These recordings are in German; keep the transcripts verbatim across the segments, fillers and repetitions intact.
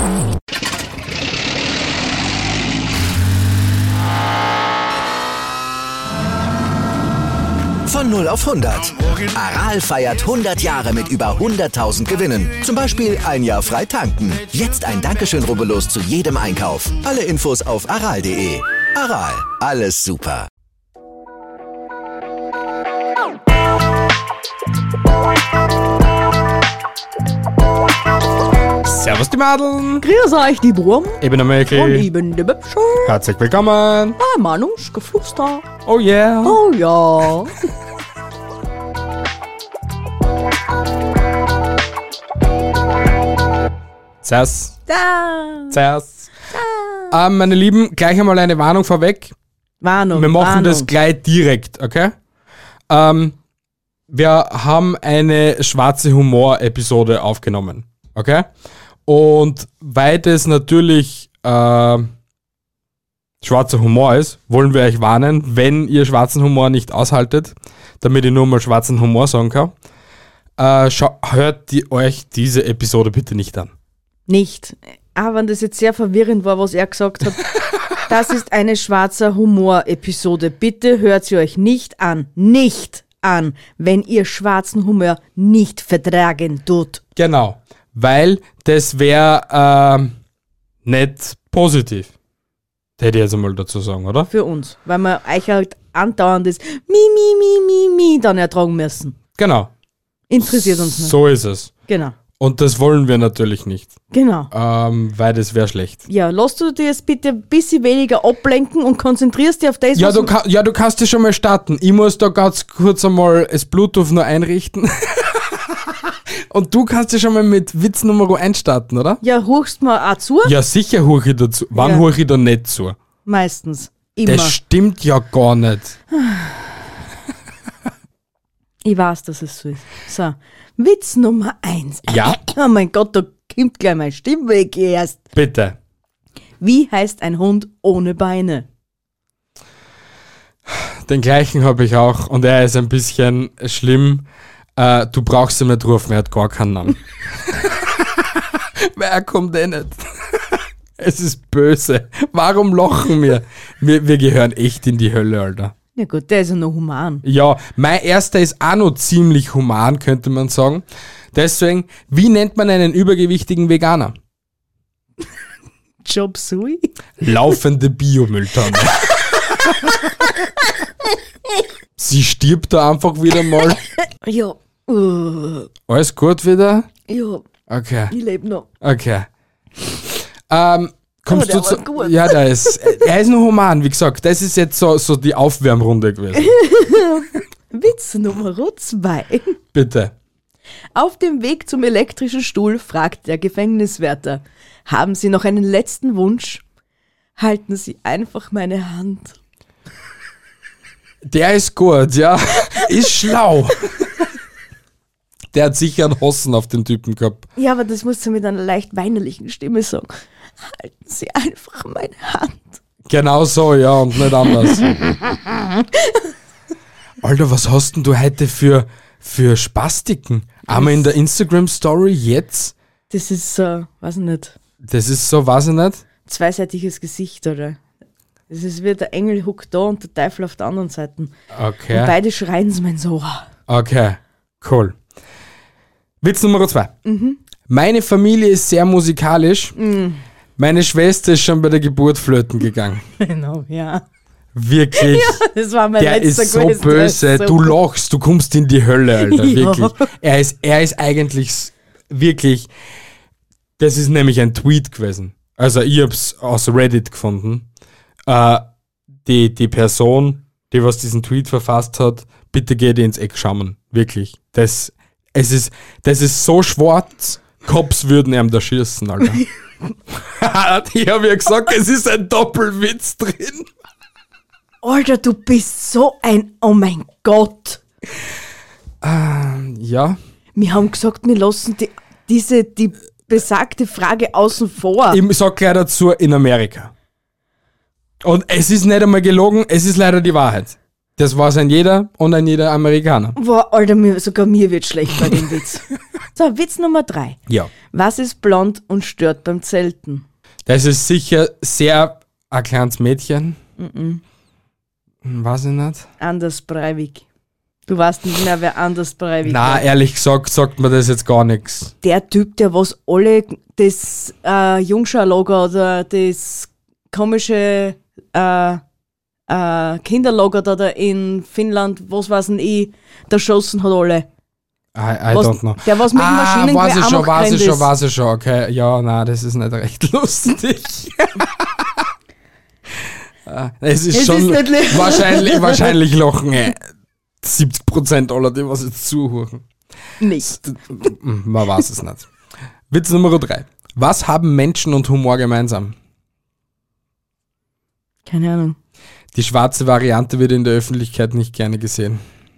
Von null auf hundert. Aral feiert hundert Jahre mit über hunderttausend Gewinnen. Zum Beispiel ein Jahr frei tanken. Jetzt ein Dankeschön, rubbellos zu jedem Einkauf. Alle Infos auf aral punkt de. Aral, alles super. Servus die Madeln. Grüß euch die Wurm. Ich bin der Mäki. Und ich bin die Bibsche. Herzlich willkommen. Ah, Manuschka Fluster. Oh yeah. Oh ja. Servus. Da. Servus. Ähm, meine Lieben, gleich einmal eine Warnung vorweg. Warnung. Wir machen Warnung. das gleich direkt, okay? Ähm, wir haben eine schwarze Humor-Episode aufgenommen, okay? Und weil das natürlich äh, schwarzer Humor ist, wollen wir euch warnen, wenn ihr schwarzen Humor nicht aushaltet, damit ich nur mal schwarzen Humor sagen kann, äh, schau, hört die, euch diese Episode bitte nicht an. Nicht. Aber wenn das jetzt sehr verwirrend war, was er gesagt hat, das ist eine schwarzer Humor-Episode. Bitte hört sie euch nicht an. Nicht an, wenn ihr schwarzen Humor nicht vertragen tut. Genau, weil das wäre äh, nicht positiv. Das hätte ich jetzt einmal dazu sagen, oder? Für uns. Weil wir euch halt andauernd das Mi, Mi, Mi, Mi, Mi dann ertragen müssen. Genau. Interessiert uns nicht. So ist es. Genau. Und das wollen wir natürlich nicht, Genau. ähm, weil das wäre schlecht. Ja, lass du dir jetzt bitte ein bisschen weniger ablenken und konzentrierst dich auf das, Ja was du, ka- ja, du kannst dich schon mal starten. Ich muss da ganz kurz einmal das Bluetooth noch einrichten. Und du kannst dich schon mal mit Witz Nummer eins starten, oder? Ja, hurchst mal auch zu? Ja, sicher hur ich dazu. Wann Ja. hur ich da nicht zu? Meistens. Immer. Das stimmt ja gar nicht. Ich weiß, dass es so ist. So, Witz Nummer eins. Ja. Oh mein Gott, da kommt gleich meine Stimme weg erst. Bitte. Wie heißt ein Hund ohne Beine? Den gleichen habe ich auch und er ist ein bisschen schlimm. Äh, du brauchst ihn nicht rufen, er hat gar keinen Namen. Weil er kommt eh nicht. Es ist böse. Warum lachen wir? wir? Wir gehören echt in die Hölle, Alter. Ja gut, der ist ja noch human. Ja, mein erster ist auch noch ziemlich human, könnte man sagen. Deswegen, wie nennt man einen übergewichtigen Veganer? Job Sui? Laufende Biomülltonne. Sie stirbt da einfach wieder mal. Ja. Uh, Alles gut wieder? ja, Okay, ich lebe noch. okay. Ähm, kommst Oh, der du zu... war gut. Ja, der ist... Er ist noch human, wie gesagt. Das ist jetzt so, so die Aufwärmrunde gewesen. Witz Nummer zwei. Bitte. Auf dem Weg zum elektrischen Stuhl fragt der Gefängniswärter: Haben Sie noch einen letzten Wunsch? Halten Sie einfach meine Hand. Der ist gut, ja. Ist schlau. Der hat sicher einen Hossen auf den Typen gehabt. Ja, aber das musst du mit einer leicht weinerlichen Stimme sagen. Halten Sie einfach meine Hand. Genau so, ja, und nicht anders. Alter, was hast denn du heute für, für Spastiken? Einmal in der Instagram-Story jetzt? Das ist so, weiß ich nicht, Das ist so, weiß ich nicht. zweiseitiges Gesicht, oder? Es ist wie der Engel huckt da und der Teufel auf der anderen Seite. Und Okay, beide schreien so mein so. okay, cool. Witz Nummer zwei. Meine Familie ist sehr musikalisch. Meine Schwester ist schon bei der Geburt flöten gegangen. Genau, ja. Wirklich. Das war mein Der letzter ist so gewesen. Der böse, ist so du lachst, du kommst in die Hölle, Alter, Ja. wirklich. Er ist, er ist eigentlich s- wirklich, das ist nämlich ein Tweet gewesen. Also ich hab's aus Reddit gefunden. Äh, die, die Person, die was diesen Tweet verfasst hat, bitte geht ins Eck schauen, wirklich. Das, es ist, das ist so schwarz, Cops würden ihm da schießen, Alter. Ich habe ja gesagt, es ist ein Doppelwitz drin. Alter, du bist so ein, oh mein Gott. Ja, Wir haben gesagt, wir lassen die, diese, die besagte Frage außen vor. ich sag gleich dazu, in Amerika. Und es ist nicht einmal gelogen, es ist leider die Wahrheit. Das weiß ein jeder und ein jeder Amerikaner. Boah, Alter, mir, sogar mir wird schlecht bei dem Witz. So, Witz Nummer drei. Ja. Was ist blond und stört beim Zelten? Das ist sicher sehr ein kleines Mädchen. Mhm. Weiß ich nicht. Anders Breivik. Du weißt nicht mehr, wer Anders Breivik Na, war. ehrlich gesagt, sagt mir das jetzt gar nichts. Der Typ, der was alle das äh, Jungschau-Logo oder das komische äh, äh, Kinderlogo da, da in Finnland, was weiß denn ich, da schossen hat alle. I, I Was, don't know. der was mit dem Ah, Maschinengewehr weiß ich schon, Amok weiß ich rennt schon, ist. weiß ich schon. Okay, ja, na, das ist nicht recht lustig. Ah, es ist Es schon ist nicht lustig. wahrscheinlich, wahrscheinlich lachen ey, siebzig Prozent aller, die was jetzt zuhören. Nicht. Man weiß es nicht. Witz Nummer drei. Was haben Menschen und Humor gemeinsam? Keine Ahnung. Die schwarze Variante wird in der Öffentlichkeit nicht gerne gesehen.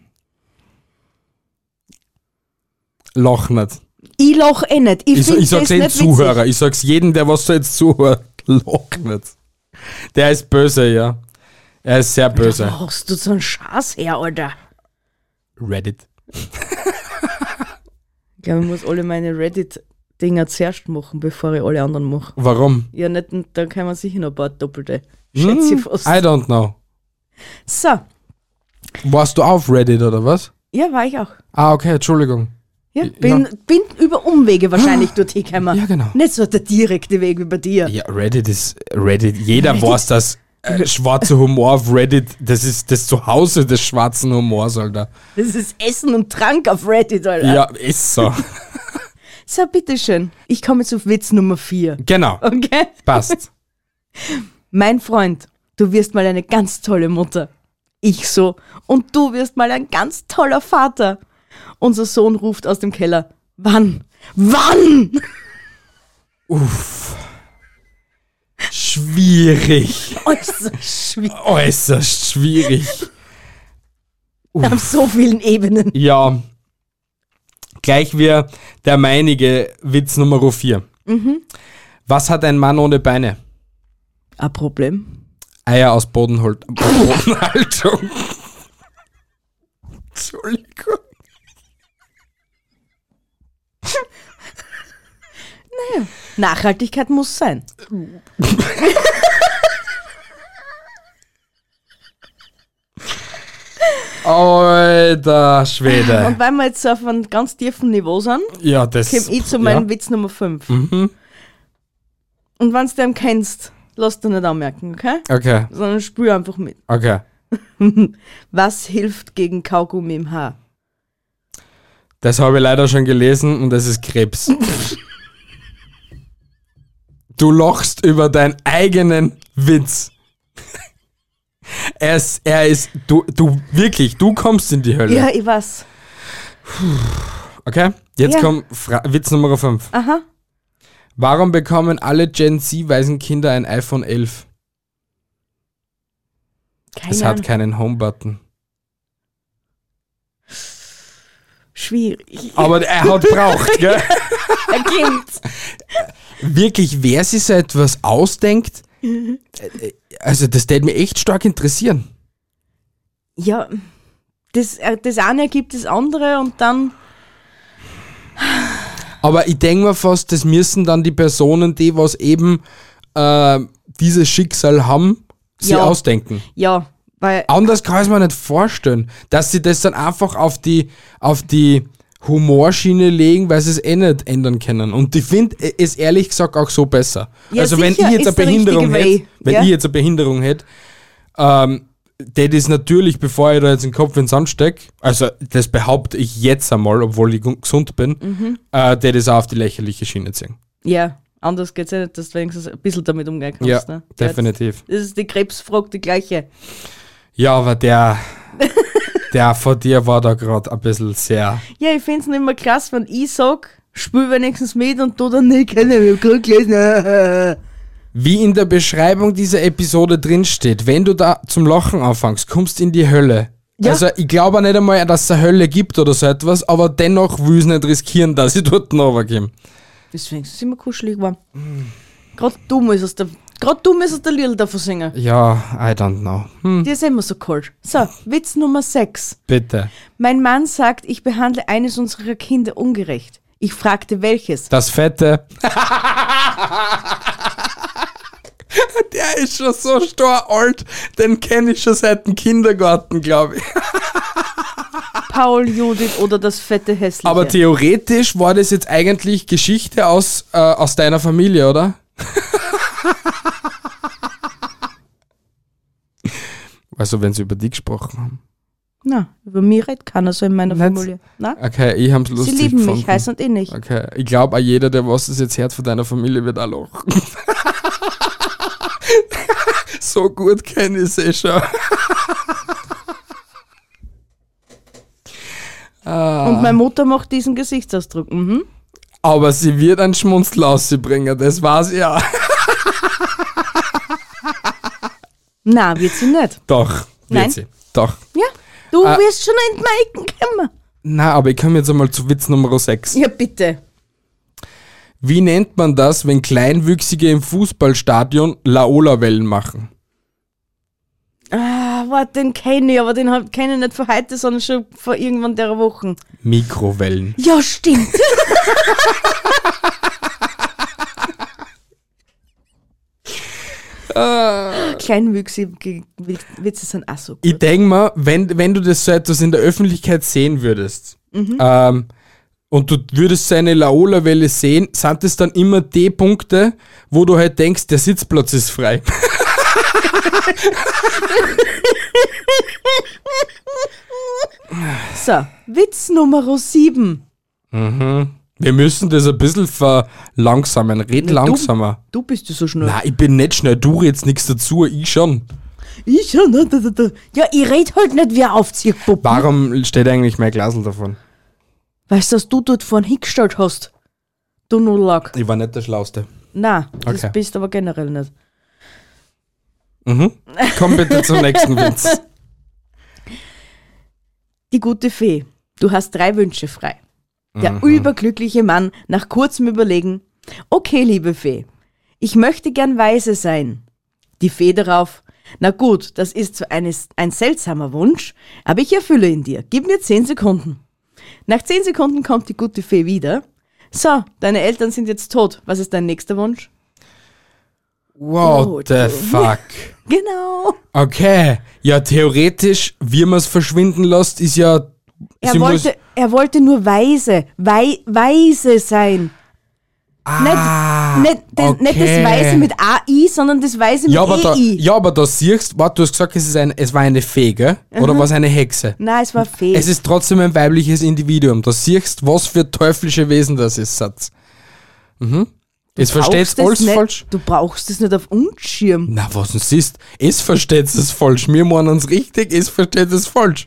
Lach nicht. Ich lach eh nicht. Ich, Ich, find ich sag's das jedem nicht Zuhörer, witzig. ich sag's jedem, der was da jetzt zuhört, lach nicht. Der ist böse, ja. Er ist sehr böse. Da hast du so einen Schaß her, Alter. Reddit. Ich glaube, ich muss alle meine Reddit-Dinger zuerst machen, bevor ich alle anderen mache. Warum? Ja, nicht, da kann man sicher noch ein paar doppelte. Schätze ich fast. I don't know. So, Warst du auf Reddit oder was? ja, war ich auch. Ah, okay, Entschuldigung. Ja, bin, bin über Umwege wahrscheinlich dorthin gekommen. Ja, genau. Nicht so der direkte Weg wie bei dir. Ja, Reddit ist Reddit. Jeder weiß, dass äh, schwarzer Humor auf Reddit, das ist das Zuhause des schwarzen Humors, Alter. Das ist Essen und Trank auf Reddit, Alter. Ja, ist so. So, bitteschön. Ich komme jetzt auf Witz Nummer vier. Genau, Okay? passt. Mein Freund, du wirst mal eine ganz tolle Mutter. Ich so, und du wirst mal ein ganz toller Vater. Unser Sohn ruft aus dem Keller. Wann? Wann? Schwierig. Äußerst schwierig. Äußerst schwierig. Auf so vielen Ebenen. Ja. Gleich wie der meinige Witz Nummer vier. Was hat ein Mann ohne Beine? Ein Problem. Eier aus Bodenhol- Bodenhaltung. Entschuldigung. Nachhaltigkeit muss sein. Alter Schwede. Und weil wir jetzt auf einem ganz tiefen Niveau sind, Ja, das... komme ich zu meinem ja. Witz Nummer fünf. Und wenn du den kennst, lass dir nicht anmerken, okay? Okay, Sondern spür einfach mit. okay. Was hilft gegen Kaugummi im Haar? Das habe ich leider schon gelesen und das ist Krebs. Du lachst über deinen eigenen Witz. Er ist, er ist, du, du, wirklich, du kommst in die Hölle. Ja, ich weiß. Okay, jetzt Ja. kommt Fra- Witz Nummer fünf. Aha. Warum bekommen alle Gen Z-Waisenkinder ein iPhone elf? Keine Es hat Ahnung. keinen Home-Button. Schwierig. Aber er hat braucht, gell? Ein Kind. Wirklich, wer sich so etwas ausdenkt, äh, also das würde mich echt stark interessieren. Ja, das, äh, das eine ergibt das andere und dann. Aber ich denke mir fast, das müssen dann die Personen, die was eben äh, dieses Schicksal haben, sie Ja. ausdenken. Ja, weil. Anders kann ich es mir nicht vorstellen, dass sie das dann einfach auf die, auf die Humorschiene legen, weil sie es eh nicht ändern können. Und ich finde es ehrlich gesagt auch so besser. Ja, also wenn ich sicher, jetzt eine ist der Behinderung richtige hätte, Way. wenn Ja. ich jetzt eine Behinderung hätte, ähm, das ist natürlich, bevor ich da jetzt den Kopf in den Sand stecke, also das behaupte ich jetzt einmal, obwohl ich gu- gesund bin, Mhm. äh, der das auch auf die lächerliche Schiene ziehen. Ja, anders geht's ja nicht, dass du wenigstens ein bisschen damit umgehen kannst. Ja, ne? definitiv. Das ist die Krebsfrage die gleiche. Ja, aber der, der von dir war da gerade ein bisschen sehr... Ja, ich find's nicht mehr krass, wenn ich sag, spül wenigstens mit und du dann nicht, keine Ahnung, ich hab grad gelesen. Wie in der Beschreibung dieser Episode drinsteht, wenn du da zum Lachen anfängst, kommst in die Hölle. Ja. Also ich glaube nicht einmal, dass es eine Hölle gibt oder so etwas, aber dennoch will ich nicht riskieren, dass ich dort runterkomme. Deswegen ist es immer kuschelig warm. Gerade du musst aus der Gerade du müsstest der Lied davon singen. Ja, I don't know. Hm, Die ist immer so kalt. So, Witz Nummer sechs. bitte. Mein Mann sagt, ich behandle eines unserer Kinder ungerecht. Ich fragte, welches. Das Fette. Der ist schon so stor alt, den kenne ich schon seit dem Kindergarten, glaube ich. Paul, Judith oder das fette Hässliche. Aber theoretisch war das jetzt eigentlich Geschichte aus, äh, aus deiner Familie, oder? Also, wenn sie über die gesprochen haben. Na, über mich redet keiner so in meiner Nicht? Familie. Na? Okay, ich hab's Sie lustig lieben gefunden. mich, heiß und innig. Okay, ich glaube, auch jeder, der was das jetzt hört von deiner Familie, wird auch lachen. So gut kenne ich sie schon. Und meine Mutter macht diesen Gesichtsausdruck. Mhm. Aber sie wird einen Schmunzl ausbringen, das war's ja. Na, wird sie nicht. Doch, wird Nein. sie. Doch. Ja, du Äh. wirst schon in die Ecken kommen. Na, aber ich komme jetzt einmal zu Witz Nummer sechs. Ja, bitte. Wie nennt man das, wenn Kleinwüchsige im Fußballstadion Laola-Wellen machen? Ah, warte, den kenne ich, aber den hab- kenne ich nicht von heute, sondern schon vor irgendwann der Wochen. Mikrowellen. Ja, stimmt. Kleinwüchsige Witze sind auch so gut. Ich denke mal, wenn, wenn du das so etwas in der Öffentlichkeit sehen würdest, ähm, und du würdest so eine Laola-Welle sehen, sind es dann immer die Punkte, wo du halt denkst, der Sitzplatz ist frei. So, Witz Nummer sieben. Wir müssen das ein bisschen verlangsamen. Red Na, langsamer. Du bist ja so schnell. Nein, ich bin nicht schnell. Du redest nichts dazu, ich schon. Ich schon. Da, da, da. Ja, ich red halt nicht wie ein Aufziehpuppen. Warum steht eigentlich mein Glasl davon? Weißt du, dass du dort vorhin hingestellt hast? Du Nullack. Ich war nicht der Schlauste. Nein, das Okay. bist aber generell nicht. Mhm. Komm bitte zum nächsten Witz. Die gute Fee, du hast drei Wünsche frei. Der Mhm. überglückliche Mann nach kurzem Überlegen. Okay, liebe Fee, ich möchte gern weise sein. Die Fee darauf. Na gut, das ist zwar eines, ein seltsamer Wunsch, aber ich erfülle ihn dir. Gib mir zehn Sekunden. Nach zehn Sekunden kommt die gute Fee wieder. So, deine Eltern sind jetzt tot. Was ist dein nächster Wunsch? What Oh, the du. fuck? Genau. Okay. Ja, theoretisch, wie man es verschwinden lässt, ist ja... Er Symbol- wollte, er wollte nur weise, wei, weise sein. Ah, nicht, nicht, das, nicht das okay. Weise mit A I, sondern das Weise mit Ja, aber da, E I. ja, aber da siehst warte, du hast gesagt, es, ist ein, es war eine Fee, gell? Oder war es eine Hexe? Nein, es war Fee. Es ist trotzdem ein weibliches Individuum. Da siehst was für teuflische Wesen das ist, Satz. Mhm. Es versteht Brauchst das alles nicht, falsch. Du brauchst es nicht auf uns schirm. Na, was denn siehst? Es versteht es falsch. Wir meinen es richtig, es versteht es falsch.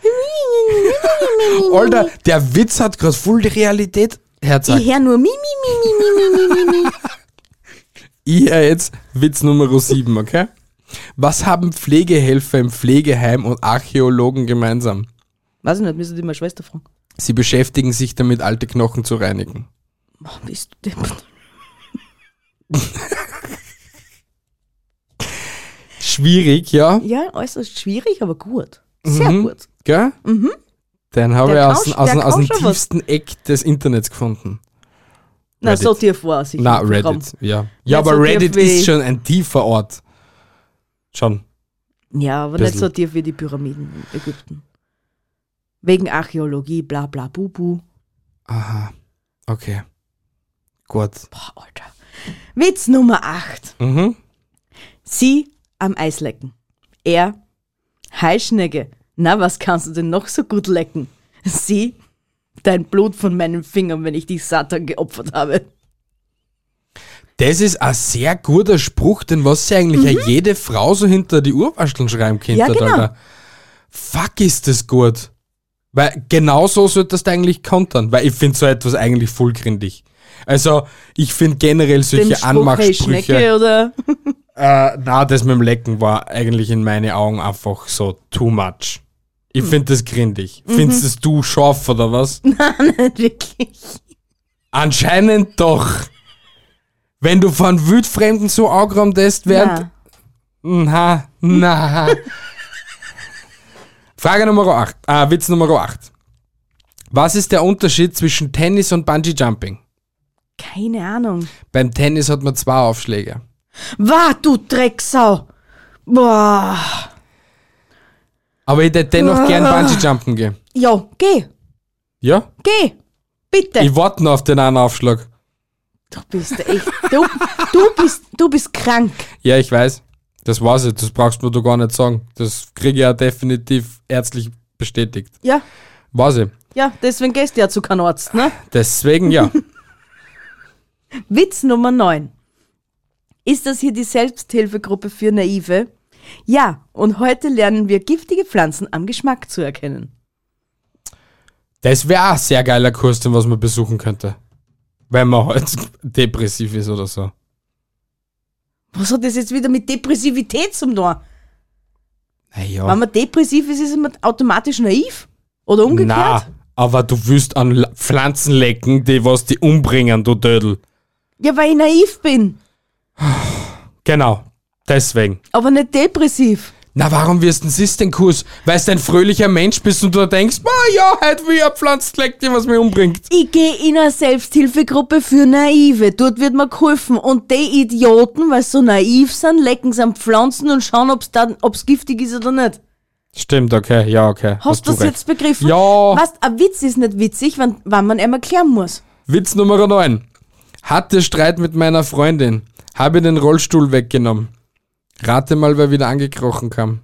Alter, der Witz hat gerade voll die Realität herzagt. Ich höre nur mi, mi, mi, mi, mi, mi, mi, mi. Ich höre jetzt Witz Nummer sieben, okay? Was haben Pflegehelfer im Pflegeheim und Archäologen gemeinsam? Weiß ich nicht, müssen die meine Schwester fragen. Sie beschäftigen sich damit, alte Knochen zu reinigen. Oh, bist du deppert. Schwierig, ja? Ja, äußerst schwierig, aber gut. Sehr Mhm. gut. Gell? Mhm. Den habe ich Der aus, kann- aus, der aus dem kann schon was. tiefsten Eck des Internets gefunden. Na, Reddit. so tief war es. Na, Reddit, ja. Ja, Nicht aber so tief Reddit wie- ist schon ein tiefer Ort. Schon. Ja, aber Bisschen. nicht so tief wie die Pyramiden in Ägypten. Wegen Archäologie, bla bla bubu. Aha. Okay. Gut. Boah, Alter. Witz Nummer acht. Mhm. Sie am Eis lecken. Er, Heischnecke. Na, was kannst du denn noch so gut lecken? Sie, dein Blut von meinen Fingern, wenn ich dich Satan geopfert habe. Das ist ein sehr guter Spruch, den was sie eigentlich auch jede Frau so hinter die Urwascheln schreiben könnte, Ja, genau. Alter. Fuck, ist das gut. Weil genau so sollte das eigentlich kontern, weil ich finde so etwas eigentlich voll grindig. Also, ich finde generell solche Den Spruch, hey, Schnecke Anmachsprüche. oder? Äh, na, das mit dem Lecken war eigentlich in meinen Augen einfach so too much. Ich finde das grindig. Findest es du scharf oder was? Nicht wirklich. Anscheinend doch. Wenn du von Wildfremden so angeräumt hast, während... Na, na. Frage Nummer acht. Ah, Witz Nummer acht. Was ist der Unterschied zwischen Tennis und Bungee-Jumping? Keine Ahnung. Beim Tennis hat man zwei Aufschläge. Wah, du Drecksau. Boah. Aber ich hätte dennoch Ah. gern Bungee-Jumpen gehen. Ja, geh. Ja? Geh. Bitte. Ich warte noch auf den einen Aufschlag. Du bist echt... Du, du, bist, du bist krank. Ja, ich weiß. Das weiß ich. Das brauchst du mir doch gar nicht sagen. Das kriege ich ja definitiv ärztlich bestätigt. Ja, Weiß ich. ja, deswegen gehst du ja zu keinem Arzt, ne? Deswegen ja. Witz Nummer neun. Ist das hier die Selbsthilfegruppe für Naive? Ja, und heute lernen wir giftige Pflanzen am Geschmack zu erkennen. Das wäre auch ein sehr geiler Kurs, den was man besuchen könnte. Wenn man halt depressiv ist oder so. Was hat das jetzt wieder mit Depressivität zum tun? Naja. Wenn man depressiv ist, ist man automatisch naiv? Oder umgekehrt? Na, aber du willst an La- Pflanzen lecken, die was die umbringen, du Dödel. Ja, weil ich naiv bin, Genau. Deswegen. aber nicht depressiv. Na, warum wirst du denn den Kurs? Weil du ein fröhlicher Mensch bist und du denkst, ah ja, heute will ich eine Pflanze lecken, die was mich umbringt. Ich gehe in eine Selbsthilfegruppe für Naive. Dort wird mir geholfen. Und die Idioten, weil sie so naiv sind, lecken sie an Pflanzen und schauen, ob's dann, ob's giftig ist oder nicht. Stimmt, okay, ja, okay. Hast du das recht. jetzt begriffen? Ja. Was, ein Witz ist nicht witzig, wenn, wenn man ihm erklären muss. Witz Nummer neun. Hatte Streit mit meiner Freundin. Habe den Rollstuhl weggenommen. Rate mal, wer wieder angekrochen kam.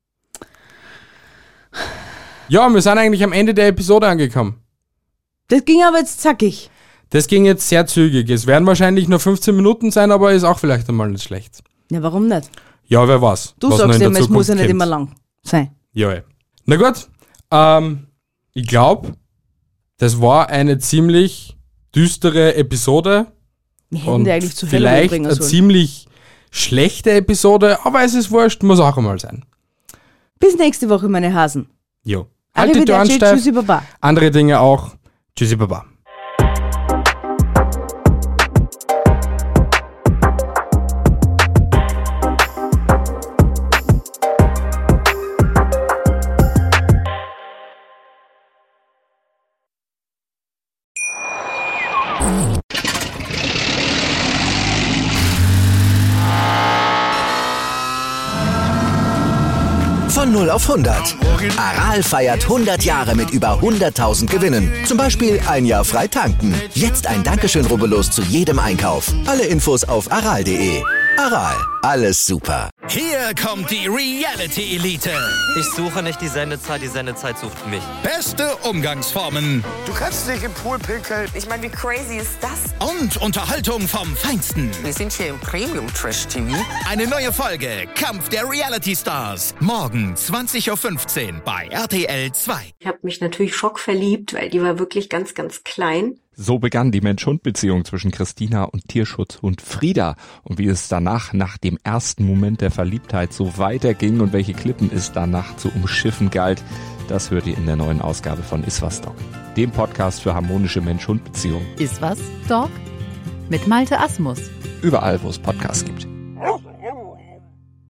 Ja, wir sind eigentlich am Ende der Episode angekommen. Das ging aber jetzt zackig. Das ging jetzt sehr zügig. Es werden wahrscheinlich nur fünfzehn Minuten sein, aber ist auch vielleicht einmal nicht schlecht. Ja, warum nicht? Ja, wer weiß. Du was noch sagst in der immer, es muss Zukunft ja nicht kommt. immer lang sein. Ja, ja. Na gut. Ähm, ich glaube, das war eine ziemlich düstere Episode. Wir hätten Und die eigentlich zu Halloween vielleicht bringen eine sollen. ziemlich schlechte Episode, aber es ist wurscht, muss auch einmal sein. Bis nächste Woche, meine Hasen. Jo. Halt die Ohren Arrivederci, steif. tschüssi, baba. Andere Dinge auch. Tschüssi, Baba. Von null auf hundert. Aral feiert hundert Jahre mit über hunderttausend Gewinnen. Zum Beispiel ein Jahr frei tanken. Jetzt ein Dankeschön, rubbellos zu jedem Einkauf. Alle Infos auf aral punkt de. Aral, alles super. Hier kommt die Reality-Elite. Ich suche nicht die Sendezeit, die Sendezeit sucht mich. Beste Umgangsformen Du kannst nicht im Pool pinkeln. Ich meine, wie crazy ist das? und Unterhaltung vom Feinsten. Wir sind hier im Premium-Trash-T V. Eine neue Folge Kampf der Reality-Stars. Morgen zwanzig Uhr fünfzehn bei R T L zwei. Ich habe mich natürlich schockverliebt, weil die war wirklich ganz, ganz klein. So begann die Mensch-Hund-Beziehung zwischen Christina und Tierschutzhund Frieda. Und wie es danach, nach dem ersten Moment der Verliebtheit, so weiterging und welche Klippen es danach zu umschiffen galt, das hört ihr in der neuen Ausgabe von Iswas Dog, dem Podcast für harmonische Mensch-Hund-Beziehungen. Ist was, Dog? Mit Malte Asmus. Überall, wo es Podcasts gibt.